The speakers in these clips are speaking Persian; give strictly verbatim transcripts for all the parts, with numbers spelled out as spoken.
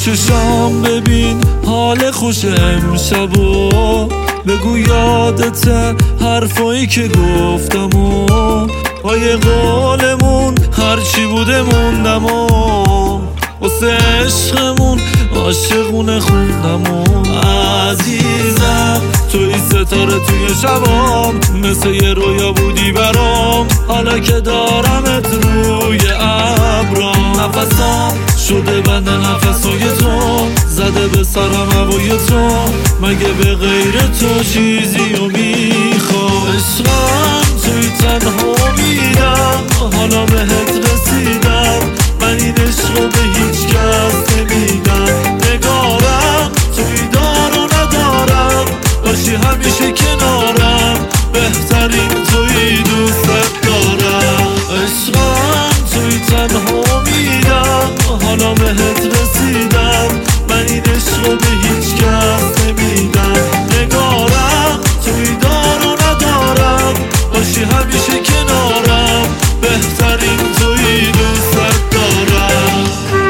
چشام ببین حال خوش امشبو، بگو یادته حرفایی که گفتم و پای قولمون هرچی بوده موندم و واسه عشقمون عاشقونه خوندم و عزیزم توی ستاره توی شبام، مثل یه رویا بودی برام، حالا که دارمت روی ابرام، نفسام شده بند نفسای تو، زده به سرم هوای تو، مگه به غیر تو چیزی رو میخوام؟ عشقم توی تنها میدم، حالا بهت رسیدم، من این عشق رو به هیچ کس نمیدم. نگارم توی دار و ندارم، باشی همیشه کنارم، بهترین توی دوست دارم. عشقم توی تنها میدم، حالا بهت رسیدم، من این عشق رو به هیچ کس نمیدم. نگارم توی دار و ندارم، باشی همیشه کنارم، بهترین توی دوست دارم.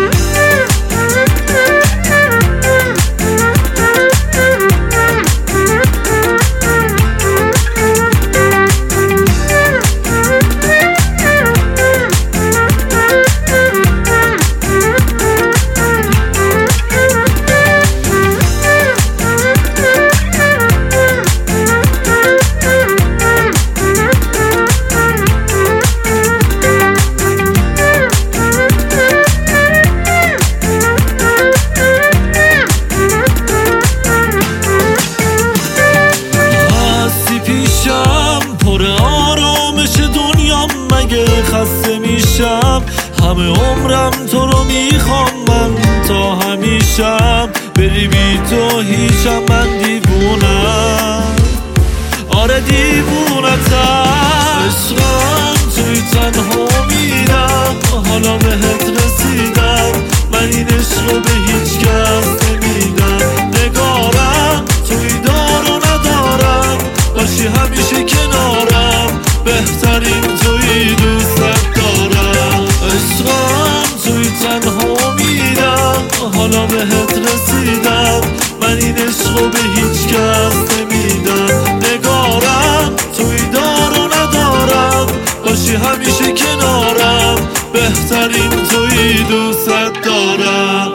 خسته میشم همه عمرم تو رو میخوام من تا همیشم، بری بی تو هیچم، من دیوونم، آره دیوونتم. عشقم توی تنها میرم، حالا بهت رسیدم، من این عشق رو به هیچ کس نمیدم. نگارم توی دار و ندارم، باشی همیشه کنارم، بهترین توی دوست دارم. عشقم توی تنها میرم، حالا بهت رسیدم، من این عشق رو به هیچ کس نمیدم. نگارم توی دار و ندارم، باشی همیشه کنارم، بهترین توی دوست دارم.